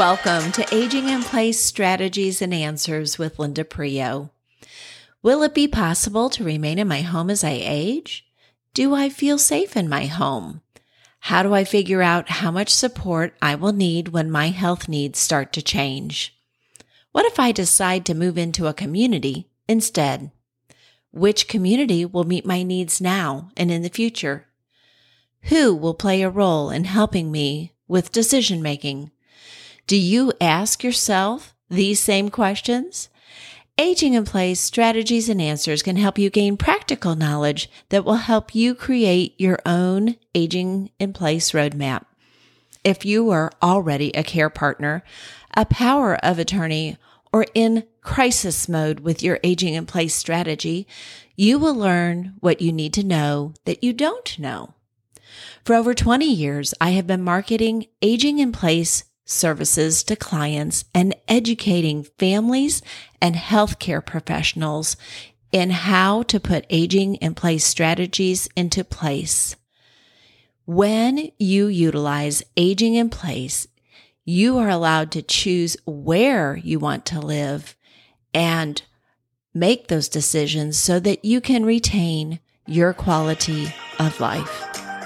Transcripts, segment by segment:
Welcome to Aging in Place Strategies and Answers with Linda Prio. Will it be possible to remain in my home as I age? Do I feel safe in my home? How do I figure out how much support I will need when my health needs start to change? What if I decide to move into a community instead? Which community will meet my needs now and in the future? Who will play a role in helping me with decision making? Do you ask yourself these same questions? Aging in Place Strategies and Answers can help you gain practical knowledge that will help you create your own Aging in Place roadmap. If you are already a care partner, a power of attorney, or in crisis mode with your Aging in Place strategy, you will learn what you need to know that you don't know. For over 20 years, I have been marketing Aging in Place services to clients and educating families and healthcare professionals in how to put aging in place strategies into place. When you utilize aging in place, you are allowed to choose where you want to live and make those decisions so that you can retain your quality of life.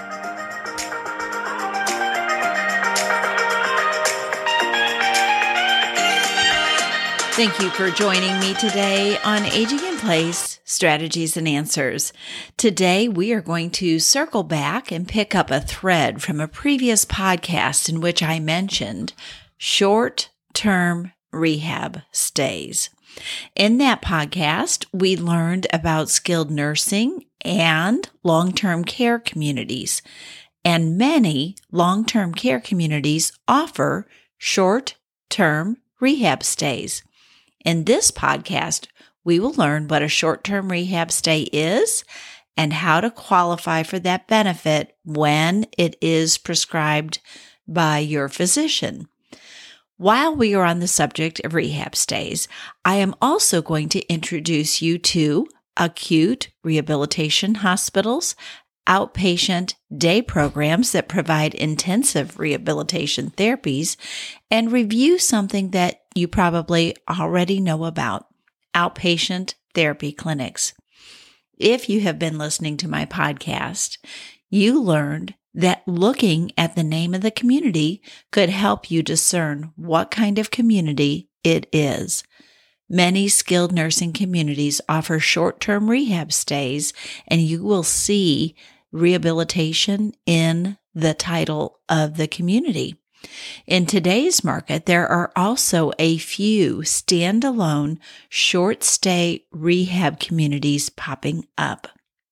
Thank you for joining me today on Aging in Place Strategies and Answers. Today, we are going to circle back and pick up a thread from a previous podcast in which I mentioned short-term rehab stays. In that podcast, we learned about skilled nursing and long-term care communities, and many long-term care communities offer short-term rehab stays. In this podcast, we will learn what a short-term rehab stay is and how to qualify for that benefit when it is prescribed by your physician. While we are on the subject of rehab stays, I am also going to introduce you to acute rehabilitation hospitals, outpatient day programs that provide intensive rehabilitation therapies, and review something that you probably already know about, outpatient therapy clinics. If you have been listening to my podcast, you learned that looking at the name of the community could help you discern what kind of community it is. Many skilled nursing communities offer short-term rehab stays, and you will see rehabilitation in the title of the community. In today's market, there are also a few standalone short-stay rehab communities popping up.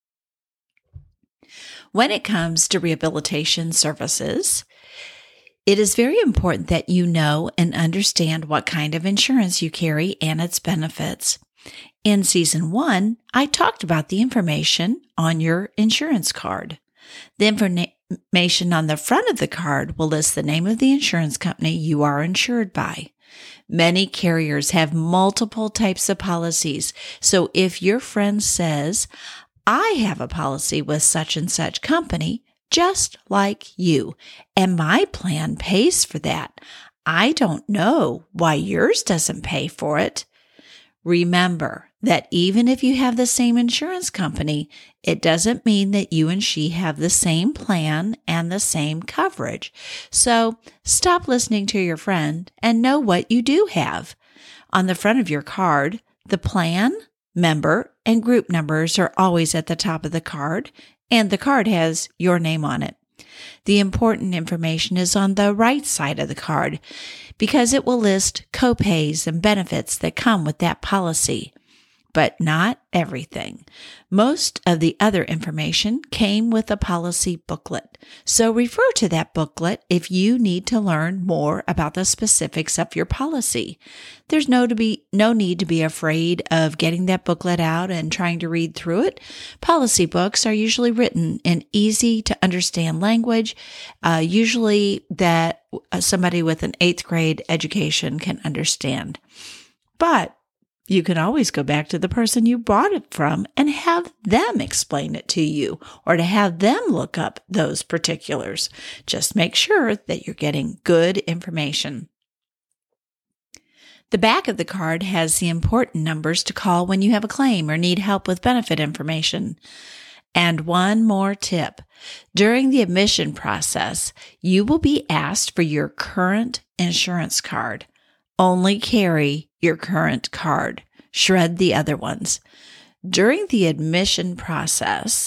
When it comes to rehabilitation services, it is very important that you know and understand what kind of insurance you carry and its benefits. In Season 1, I talked about the information on your insurance card. The information on the front of the card will list the name of the insurance company you are insured by. Many carriers have multiple types of policies, so if your friend says, "I have a policy with such and such company, just like you, and my plan pays for that. I don't know why yours doesn't pay for it." Remember that even if you have the same insurance company, it doesn't mean that you and she have the same plan and the same coverage. So stop listening to your friend and know what you do have. On the front of your card, the plan, member, and group numbers are always at the top of the card, and the card has your name on it. The important information is on the right side of the card because it will list copays and benefits that come with that policy. But not everything. Most of the other information came with a policy booklet. So refer to that booklet if you need to learn more about the specifics of your policy. There's no need to be afraid of getting that booklet out and trying to read through it. Policy books are usually written in easy to understand language, usually that somebody with an 8th grade education can understand. But you can always go back to the person you bought it from and have them explain it to you or to have them look up those particulars. Just make sure that you're getting good information. The back of the card has the important numbers to call when you have a claim or need help with benefit information. And one more tip. During the admission process, you will be asked for your current insurance card. Only carry your current card. Shred the other ones. During the admission process,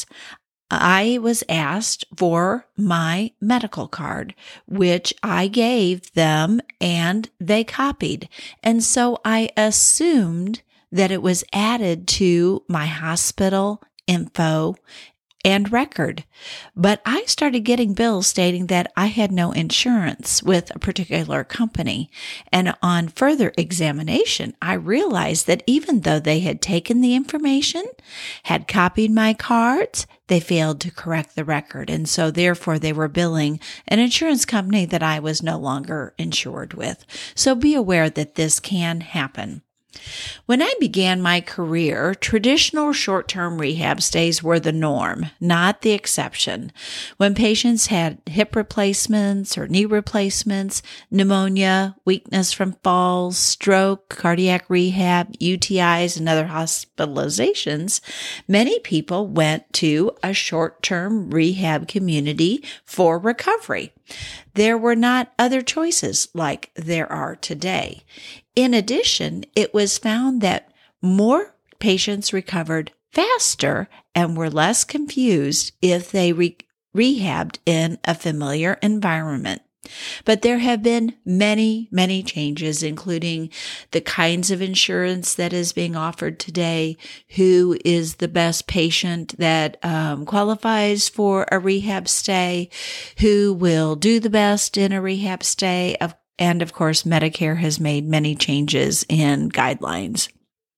I was asked for my medical card, which I gave them and they copied. And so I assumed that it was added to my hospital info and record. But I started getting bills stating that I had no insurance with a particular company. And on further examination, I realized that even though they had taken the information, had copied my cards, they failed to correct the record. And so therefore they were billing an insurance company that I was no longer insured with. So be aware that this can happen. When I began my career, traditional short-term rehab stays were the norm, not the exception. When patients had hip replacements or knee replacements, pneumonia, weakness from falls, stroke, cardiac rehab, UTIs, and other hospitalizations, many people went to a short-term rehab community for recovery. There were not other choices like there are today. In addition, it was found that more patients recovered faster and were less confused if they rehabbed in a familiar environment. But there have been many, many changes, including the kinds of insurance that is being offered today, who is the best patient that qualifies for a rehab stay, who will do the best in a rehab stay, and of course, Medicare has made many changes in guidelines.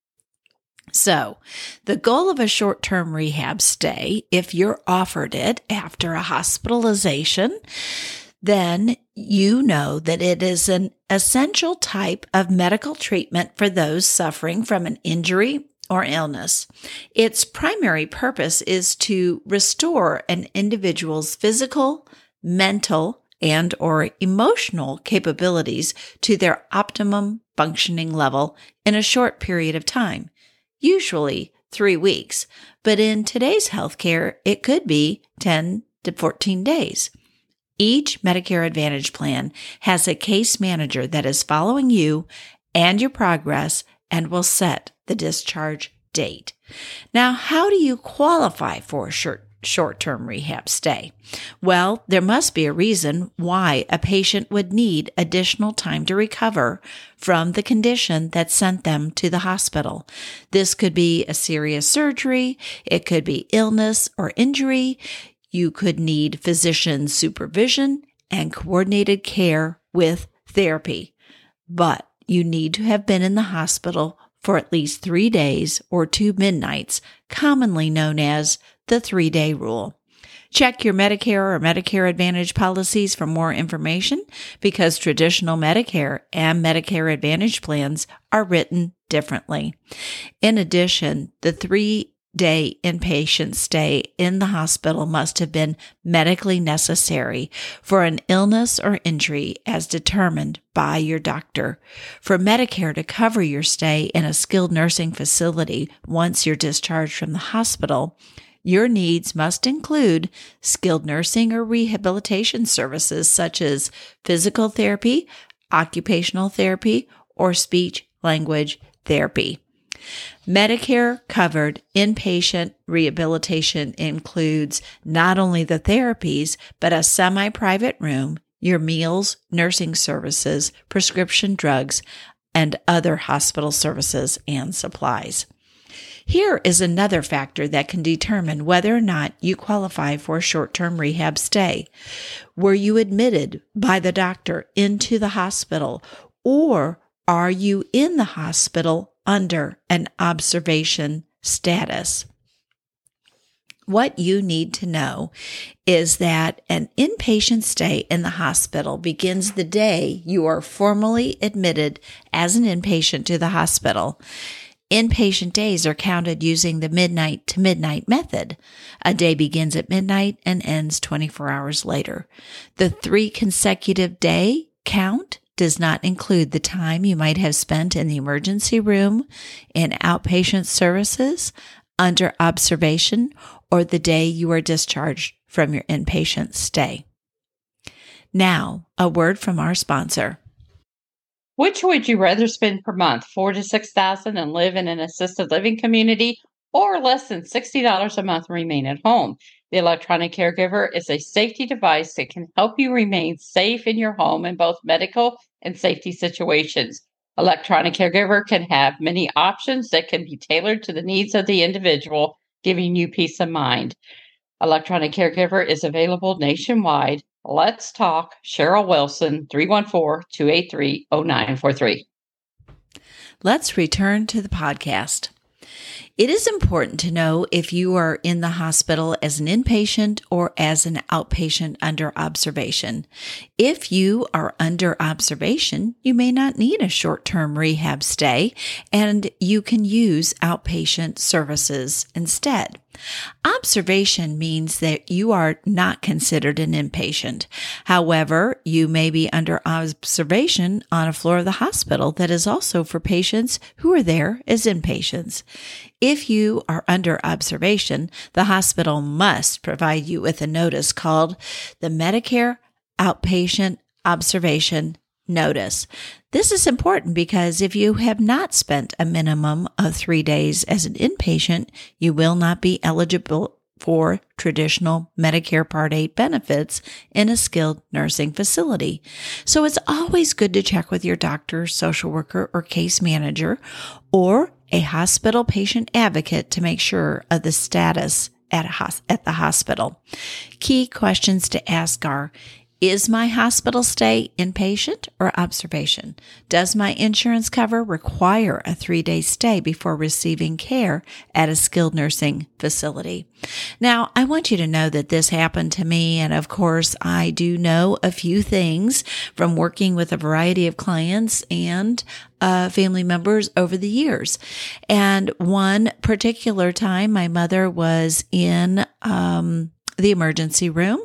So, the goal of a short-term rehab stay, if you're offered it after a hospitalization, then you know that it is an essential type of medical treatment for those suffering from an injury or illness. Its primary purpose is to restore an individual's physical, mental, and or emotional capabilities to their optimum functioning level in a short period of time, usually 3 weeks, but in today's healthcare, it could be 10 to 14 days. Each Medicare Advantage plan has a case manager that is following you and your progress and will set the discharge date. Now, how do you qualify for a short-term rehab stay? Well, there must be a reason why a patient would need additional time to recover from the condition that sent them to the hospital. This could be a serious surgery, it could be illness or injury. You could need physician supervision and coordinated care with therapy. But you need to have been in the hospital for at least 3 days or 2 midnights, commonly known as the 3-day rule. Check your Medicare or Medicare Advantage policies for more information because traditional Medicare and Medicare Advantage plans are written differently. In addition, the 3-day inpatient stay in the hospital must have been medically necessary for an illness or injury as determined by your doctor. For Medicare to cover your stay in a skilled nursing facility once you're discharged from the hospital, your needs must include skilled nursing or rehabilitation services such as physical therapy, occupational therapy, or speech-language therapy. Medicare-covered inpatient rehabilitation includes not only the therapies, but a semi-private room, your meals, nursing services, prescription drugs, and other hospital services and supplies. Here is another factor that can determine whether or not you qualify for a short-term rehab stay. Were you admitted by the doctor into the hospital, or are you in the hospital under an observation status? What you need to know is that an inpatient stay in the hospital begins the day you are formally admitted as an inpatient to the hospital. Inpatient days are counted using the midnight to midnight method. A day begins at midnight and ends 24 hours later. The 3 consecutive day count does not include the time you might have spent in the emergency room, in outpatient services, under observation, or the day you are discharged from your inpatient stay. Now, a word from our sponsor. Which would you rather spend per month, $4,000 to $6,000 and live in an assisted living community, or less than $60 a month and remain at home? The electronic caregiver is a safety device that can help you remain safe in your home in both medical and safety situations. Electronic caregiver can have many options that can be tailored to the needs of the individual, giving you peace of mind. Electronic caregiver is available nationwide. Let's talk. Cheryl Wilson, 314-283-0943. Let's return to the podcast. It is important to know if you are in the hospital as an inpatient or as an outpatient under observation. If you are under observation, you may not need a short-term rehab stay, and you can use outpatient services instead. Observation means that you are not considered an inpatient. However, you may be under observation on a floor of the hospital that is also for patients who are there as inpatients. If you are under observation, the hospital must provide you with a notice called the Medicare Outpatient Observation Notice. This is important because if you have not spent a minimum of 3 days as an inpatient, you will not be eligible for traditional Medicare Part 8 benefits in a skilled nursing facility. So it's always good to check with your doctor, social worker, or case manager, or a hospital patient advocate to make sure of the status at the hospital. Key questions to ask are, is my hospital stay inpatient or observation? Does my insurance cover require a 3-day stay before receiving care at a skilled nursing facility? Now, I want you to know that this happened to me, and of course, I do know a few things from working with a variety of clients and family members over the years. And one particular time, my mother was in the emergency room,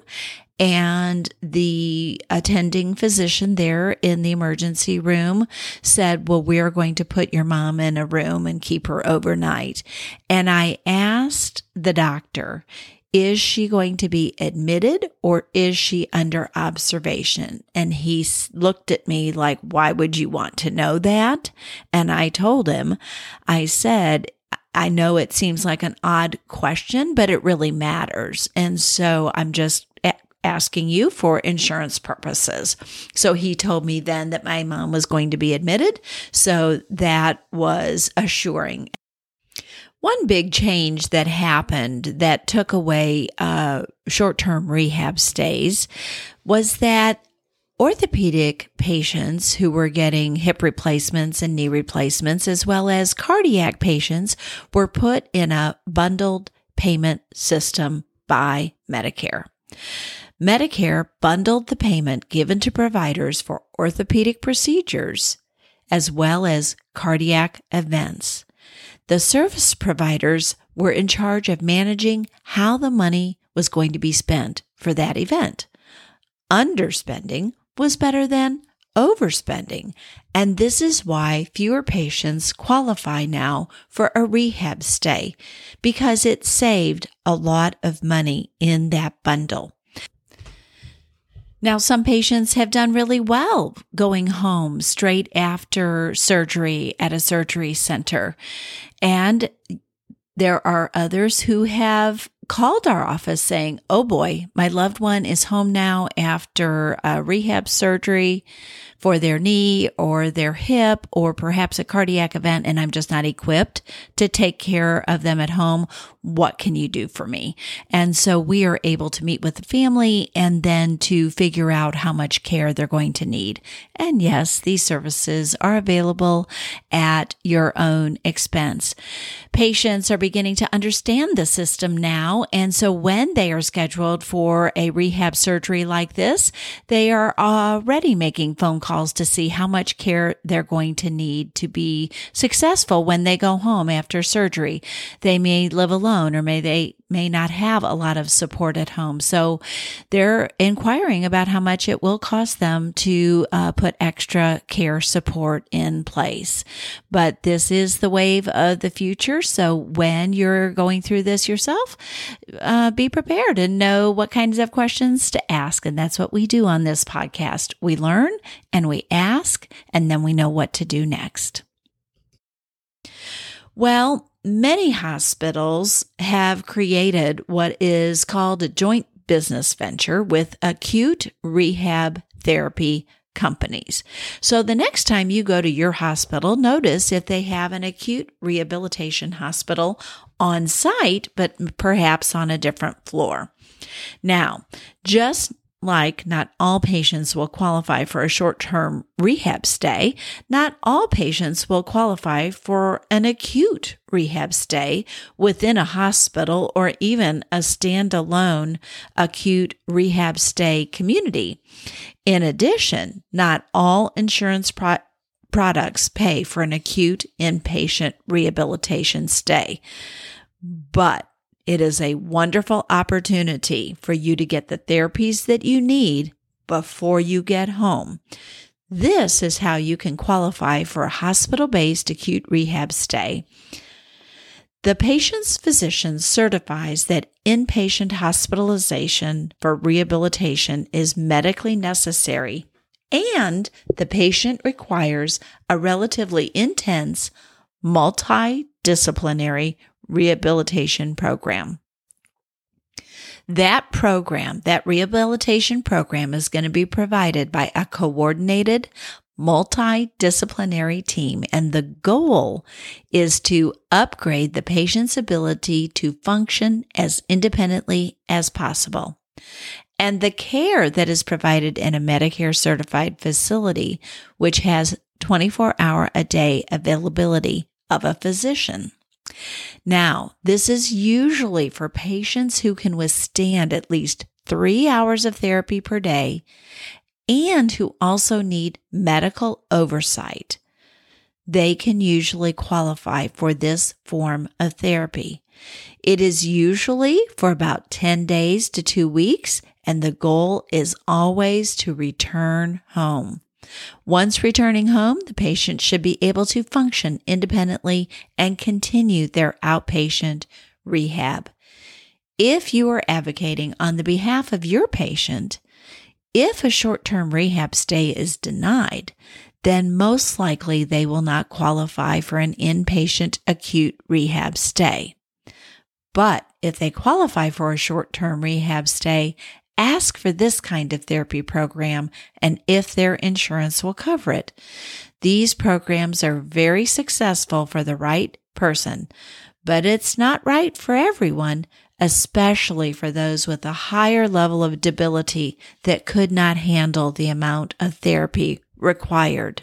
and the attending physician there in the emergency room said, well, we're going to put your mom in a room and keep her overnight. And I asked the doctor, is she going to be admitted or is she under observation? And he looked at me like, why would you want to know that? And I told him, I said, I know it seems like an odd question, but it really matters. And so I'm just asking you for insurance purposes. So he told me then that my mom was going to be admitted. So that was assuring. One big change that happened that took away short-term rehab stays was that orthopedic patients who were getting hip replacements and knee replacements, as well as cardiac patients, were put in a bundled payment system by Medicare. Medicare bundled the payment given to providers for orthopedic procedures as well as cardiac events. The service providers were in charge of managing how the money was going to be spent for that event. Underspending was better than overspending, and this is why fewer patients qualify now for a rehab stay, because it saved a lot of money in that bundle. Now, some patients have done really well going home straight after surgery at a surgery center. And there are others who have called our office saying, oh boy, my loved one is home now after a rehab surgery for their knee or their hip or perhaps a cardiac event, and I'm just not equipped to take care of them at home. What can you do for me? And so we are able to meet with the family and then to figure out how much care they're going to need. And yes, these services are available at your own expense. Patients are beginning to understand the system now, and so when they are scheduled for a rehab surgery like this, they are already making phone calls to see how much care they're going to need to be successful when they go home after surgery. They may live alone, or may they may not have a lot of support at home. So they're inquiring about how much it will cost them to put extra care support in place. But this is the wave of the future. So when you're going through this yourself, be prepared and know what kinds of questions to ask. And that's what we do on this podcast. We learn and we ask, and then we know what to do next. Well, many hospitals have created what is called a joint business venture with acute rehab therapy companies. So the next time you go to your hospital, notice if they have an acute rehabilitation hospital on site, but perhaps on a different floor. Now, just like not all patients will qualify for a short-term rehab stay, not all patients will qualify for an acute rehab stay within a hospital or even a standalone acute rehab stay community. In addition, not all insurance products pay for an acute inpatient rehabilitation stay, but it is a wonderful opportunity for you to get the therapies that you need before you get home. This is how you can qualify for a hospital-based acute rehab stay. The patient's physician certifies that inpatient hospitalization for rehabilitation is medically necessary, and the patient requires a relatively intense, multidisciplinary rehabilitation program. That rehabilitation program is going to be provided by a coordinated, multidisciplinary team, and the goal is to upgrade the patient's ability to function as independently as possible. And the care that is provided in a Medicare certified facility, which has 24-hour-a-day availability of a physician. Now, this is usually for patients who can withstand at least 3 hours of therapy per day and who also need medical oversight. They can usually qualify for this form of therapy. It is usually for about 10 days to 2 weeks, and the goal is always to return home. Once returning home, the patient should be able to function independently and continue their outpatient rehab. If you are advocating on the behalf of your patient, if a short-term rehab stay is denied, then most likely they will not qualify for an inpatient acute rehab stay. But if they qualify for a short-term rehab stay, ask for this kind of therapy program and if their insurance will cover it. These programs are very successful for the right person, but it's not right for everyone, especially for those with a higher level of debility that could not handle the amount of therapy required.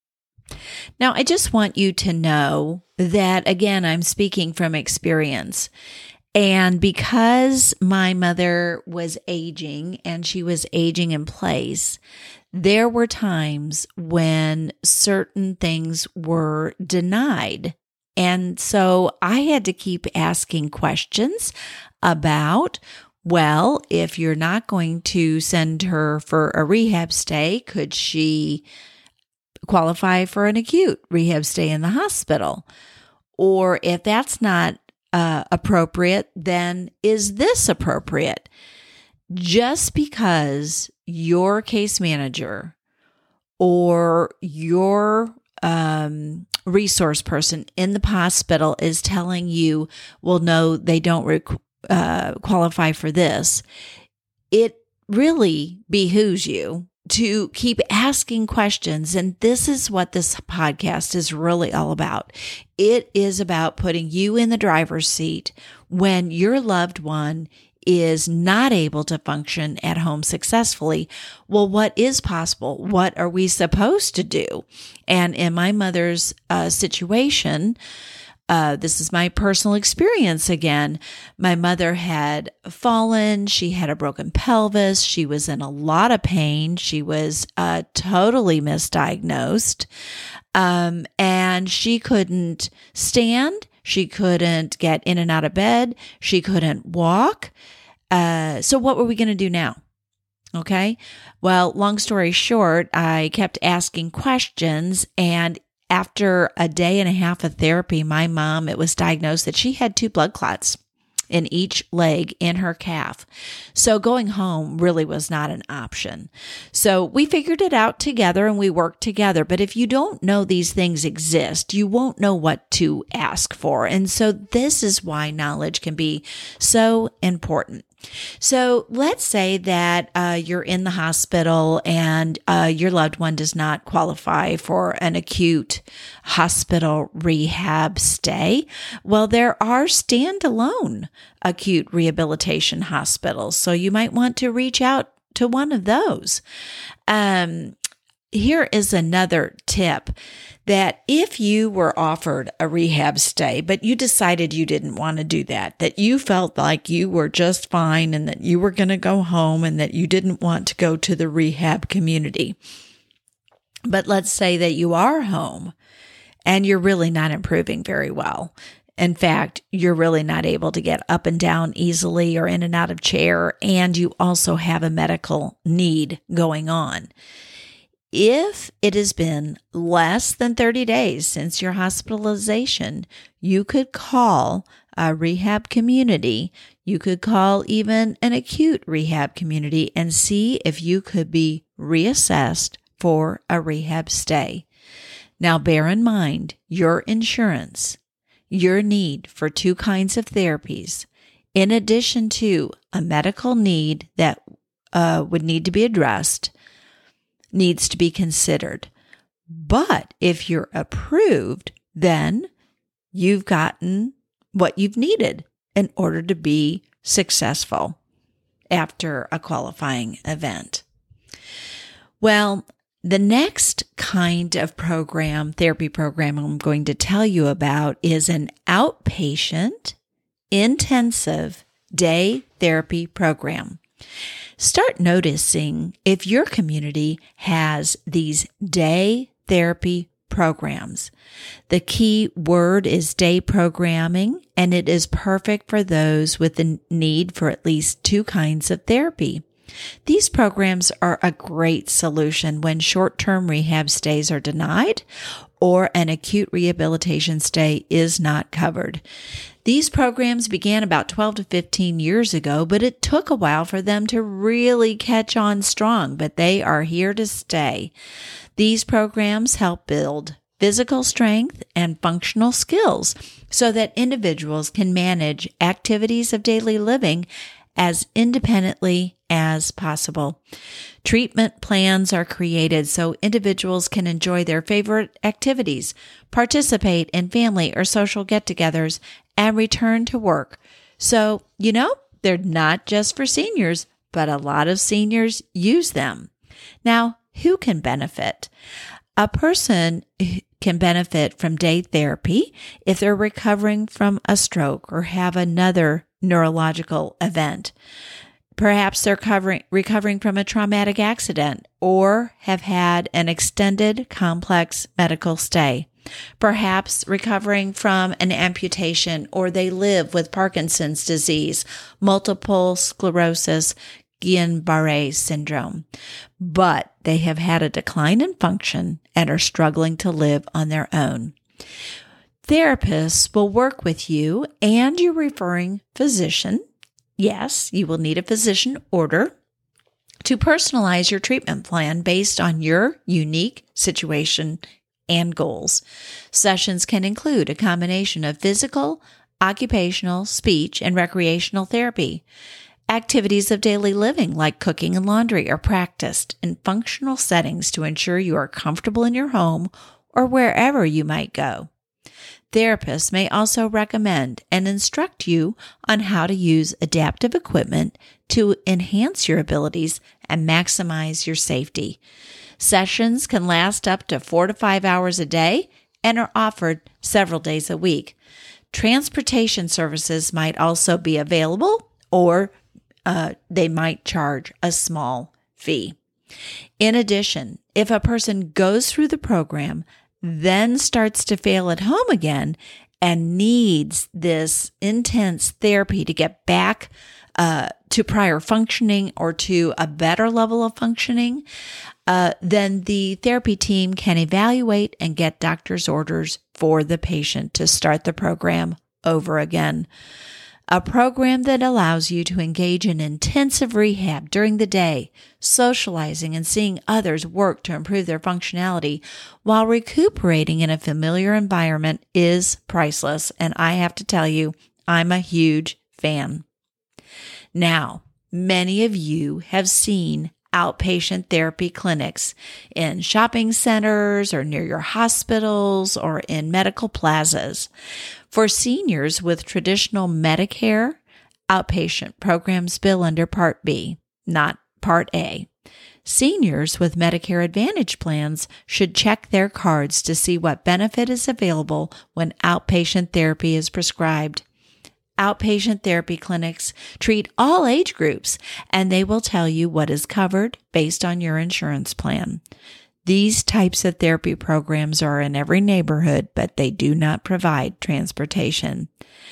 Now, I just want you to know that, again, I'm speaking from experience. And because my mother was aging and she was aging in place, there were times when certain things were denied. And so I had to keep asking questions about, well, if you're not going to send her for a rehab stay, could she qualify for an acute rehab stay in the hospital? Or if that's not appropriate, then is this appropriate? Just because your case manager or your resource person in the hospital is telling you, well, no, they don't qualify for this, it really behooves you to keep asking questions. And this is what this podcast is really all about. It is about putting you in the driver's seat when your loved one is not able to function at home successfully. Well, what is possible? What are we supposed to do? And in my mother's situation, this is my personal experience again. My mother had fallen. She had a broken pelvis. She was in a lot of pain. She was totally misdiagnosed. And she couldn't stand. She couldn't get in and out of bed. She couldn't walk. So what were we going to do now? Okay. Well, long story short, I kept asking questions, and after a day and a half of therapy, my mom, it was diagnosed that she had 2 blood clots in each leg in her calf. So going home really was not an option. So we figured it out together and we worked together. But if you don't know these things exist, you won't know what to ask for. And so this is why knowledge can be so important. So let's say that you're in the hospital and your loved one does not qualify for an acute hospital rehab stay. Well, there are standalone acute rehabilitation hospitals, so you might want to reach out to one of those. Here is another tip, that if you were offered a rehab stay, but you decided you didn't want to do that you felt like you were just fine and that you were going to go home and that you didn't want to go to the rehab community. But let's say that you are home and you're really not improving very well. In fact, you're really not able to get up and down easily or in and out of chair, and you also have a medical need going on. If it has been less than 30 days since your hospitalization, you could call a rehab community. You could call even an acute rehab community and see if you could be reassessed for a rehab stay. Now, bear in mind your insurance, your need for 2 kinds of therapies, in addition to a medical need that would need to be addressed, needs to be considered. But if you're approved, then you've gotten what you've needed in order to be successful after a qualifying event. Well, the next kind of therapy program I'm going to tell you about is an outpatient intensive day therapy program. Start noticing if your community has these day therapy programs. The key word is day programming, and it is perfect for those with the need for at least 2 kinds of therapy. These programs are a great solution when short-term rehab stays are denied or an acute rehabilitation stay is not covered. These programs began about 12 to 15 years ago, but it took a while for them to really catch on strong, but they are here to stay. These programs help build physical strength and functional skills so that individuals can manage activities of daily living as independently as possible. Treatment plans are created so individuals can enjoy their favorite activities, participate in family or social get-togethers, and return to work. So, they're not just for seniors, but a lot of seniors use them. Now, who can benefit? A person can benefit from day therapy if they're recovering from a stroke or have another neurological event. Perhaps they're recovering from a traumatic accident or have had an extended complex medical stay. Perhaps recovering from an amputation, or they live with Parkinson's disease, multiple sclerosis, Guillain-Barré syndrome, but they have had a decline in function and are struggling to live on their own. Therapists will work with you and your referring physician. Yes, you will need a physician order to personalize your treatment plan based on your unique situation and goals. Sessions can include a combination of physical, occupational, speech, and recreational therapy. Activities of daily living like cooking and laundry are practiced in functional settings to ensure you are comfortable in your home or wherever you might go. Therapists may also recommend and instruct you on how to use adaptive equipment to enhance your abilities and maximize your safety. Sessions can last up to 4 to 5 hours a day and are offered several days a week. Transportation services might also be available, or they might charge a small fee. In addition, if a person goes through the program, then starts to fail at home again and needs this intense therapy to get back to prior functioning or to a better level of functioning, then the therapy team can evaluate and get doctor's orders for the patient to start the program over again. A program that allows you to engage in intensive rehab during the day, socializing and seeing others work to improve their functionality while recuperating in a familiar environment is priceless. And I have to tell you, I'm a huge fan. Now, many of you have seen outpatient therapy clinics in shopping centers or near your hospitals or in medical plazas. For seniors with traditional Medicare, outpatient programs bill under Part B, not Part A. Seniors with Medicare Advantage plans should check their cards to see what benefit is available when outpatient therapy is prescribed. Outpatient therapy clinics treat all age groups, and they will tell you what is covered based on your insurance plan. These types of therapy programs are in every neighborhood, but they do not provide transportation.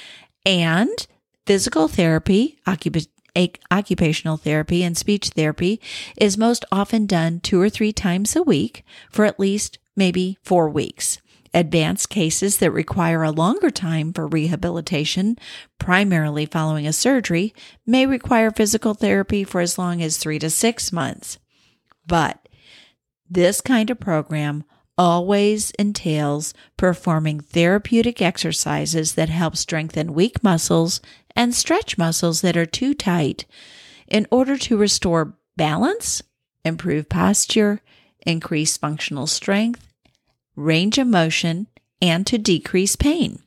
And physical therapy, occupational therapy, and speech therapy is most often done 2 or 3 times a week for at least maybe 4 weeks. Advanced cases that require a longer time for rehabilitation, primarily following a surgery, may require physical therapy for as long as 3 to 6 months. But this kind of program always entails performing therapeutic exercises that help strengthen weak muscles and stretch muscles that are too tight in order to restore balance, improve posture, increase functional strength, range of motion, and to decrease pain.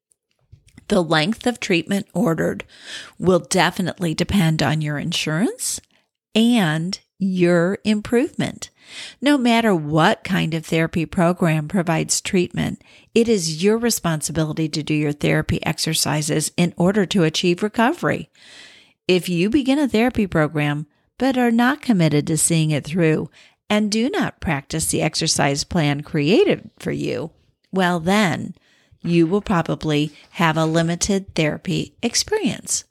The length of treatment ordered will definitely depend on your insurance and your improvement. No matter what kind of therapy program provides treatment, it is your responsibility to do your therapy exercises in order to achieve recovery. If you begin a therapy program but are not committed to seeing it through and do not practice the exercise plan created for you, well then, you will probably have a limited therapy experience.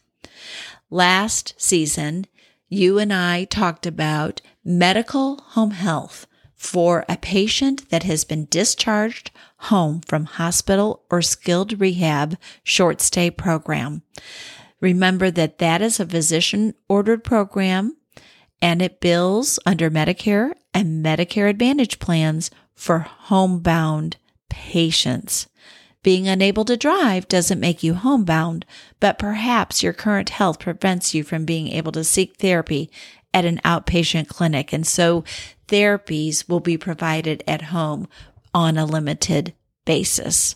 Last season, you and I talked about medical home health for a patient that has been discharged home from hospital or skilled rehab short stay program. Remember that that is a physician-ordered program, and it bills under Medicare and Medicare Advantage plans for homebound patients. Being unable to drive doesn't make you homebound, but perhaps your current health prevents you from being able to seek therapy at an outpatient clinic, and so therapies will be provided at home on a limited basis.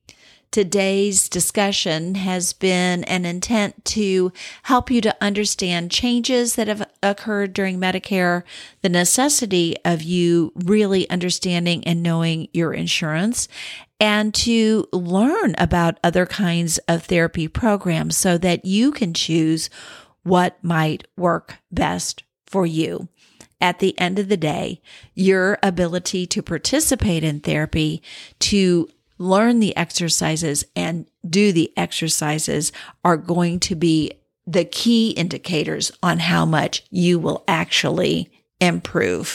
Today's discussion has been an intent to help you to understand changes that have occurred during Medicare, the necessity of you really understanding and knowing your insurance, and to learn about other kinds of therapy programs so that you can choose what might work best for you. At the end of the day, your ability to participate in therapy, to learn the exercises and do the exercises are going to be the key indicators on how much you will actually improve.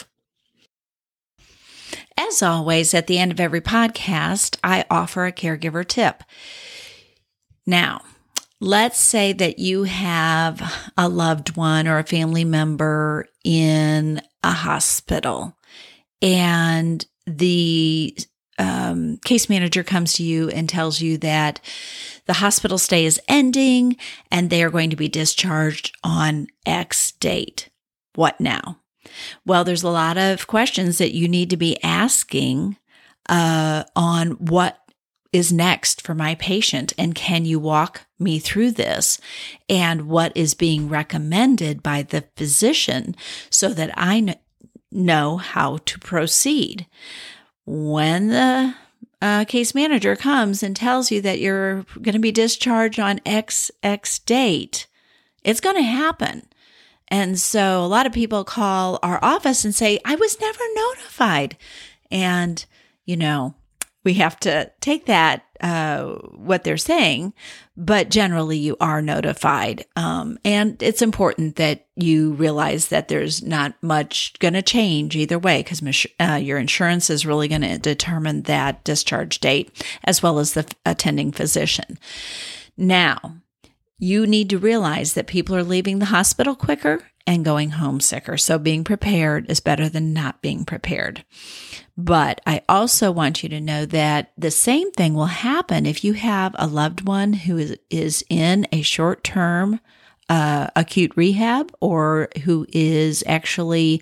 As always, at the end of every podcast, I offer a caregiver tip. Now, let's say that you have a loved one or a family member in a hospital, and the case manager comes to you and tells you that the hospital stay is ending and they are going to be discharged on X date. What now? Well, there's a lot of questions that you need to be asking on what is next for my patient, and can you walk me through this, and what is being recommended by the physician so that I know how to proceed. When the case manager comes and tells you that you're going to be discharged on X date, it's going to happen. And so a lot of people call our office and say, I was never notified. And, we have to take that, what they're saying, but generally you are notified. And it's important that you realize that there's not much going to change either way, because your insurance is really going to determine that discharge date as well as the attending physician. Now, you need to realize that people are leaving the hospital quicker and going home sicker. So being prepared is better than not being prepared. But I also want you to know that the same thing will happen if you have a loved one who is in a short-term acute rehab, or who is actually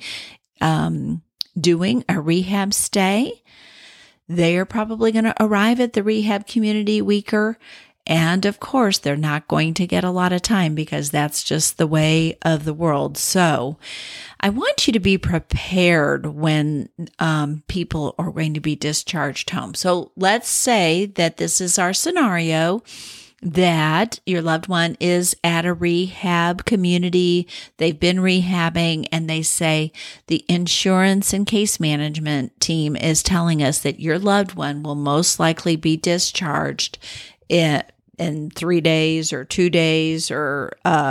doing a rehab stay. They are probably going to arrive at the rehab community weaker. And of course, they're not going to get a lot of time, because that's just the way of the world. So I want you to be prepared when people are going to be discharged home. So let's say that this is our scenario, that your loved one is at a rehab community. They've been rehabbing, and they say the insurance and case management team is telling us that your loved one will most likely be discharged in 3 days or 2 days or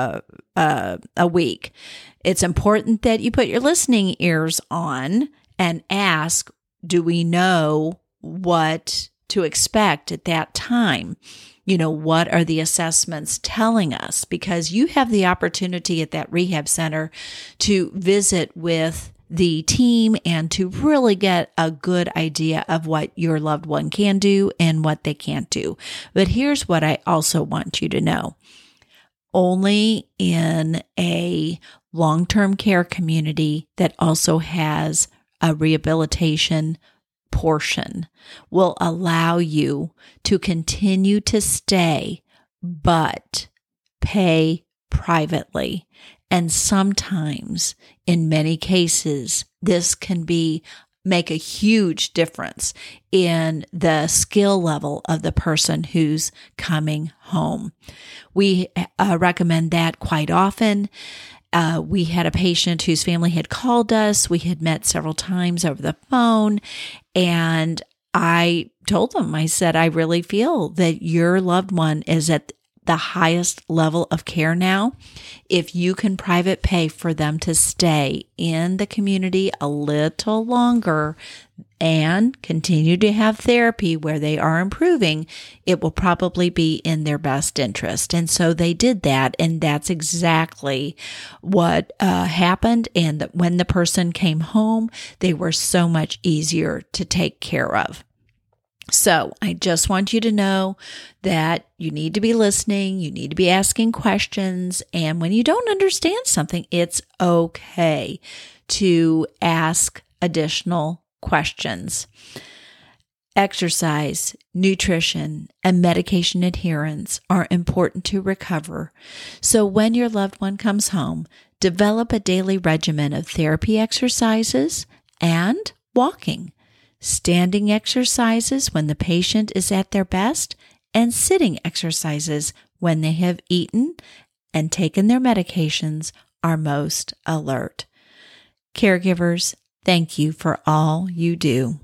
a week. It's important that you put your listening ears on and ask, do we know what to expect at that time? You know, what are the assessments telling us? Because you have the opportunity at that rehab center to visit with the team and to really get a good idea of what your loved one can do and what they can't do. But here's what I also want you to know. Only in a long-term care community that also has a rehabilitation portion will allow you to continue to stay, but pay privately. And sometimes, in many cases, this can make a huge difference in the skill level of the person who's coming home. We recommend that quite often. We had a patient whose family had called us. We had met several times over the phone, and I told them, I said, I really feel that your loved one is at the highest level of care now. If you can private pay for them to stay in the community a little longer and continue to have therapy where they are improving, it will probably be in their best interest. And so they did that, and that's exactly what happened. And when the person came home, they were so much easier to take care of. So I just want you to know that you need to be listening, you need to be asking questions, and when you don't understand something, it's okay to ask additional questions. Exercise, nutrition, and medication adherence are important to recover. So when your loved one comes home, develop a daily regimen of therapy exercises and walking. Standing exercises when the patient is at their best, and sitting exercises when they have eaten and taken their medications are most alert. Caregivers, thank you for all you do.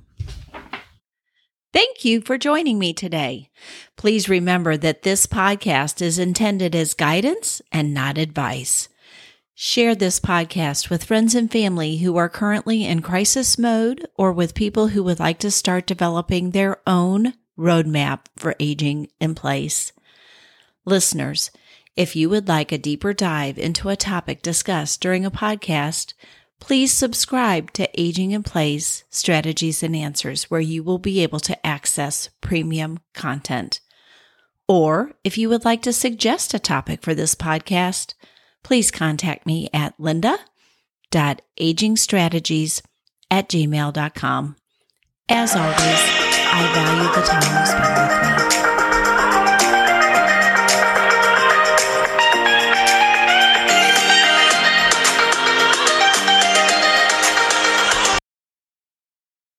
Thank you for joining me today. Please remember that this podcast is intended as guidance and not advice. Share this podcast with friends and family who are currently in crisis mode, or with people who would like to start developing their own roadmap for aging in place. Listeners, if you would like a deeper dive into a topic discussed during a podcast, please subscribe to Aging in Place Strategies and Answers, where you will be able to access premium content. Or if you would like to suggest a topic for this podcast, please contact me at linda.agingstrategies@gmail.com. As always, I value the time you spend with me.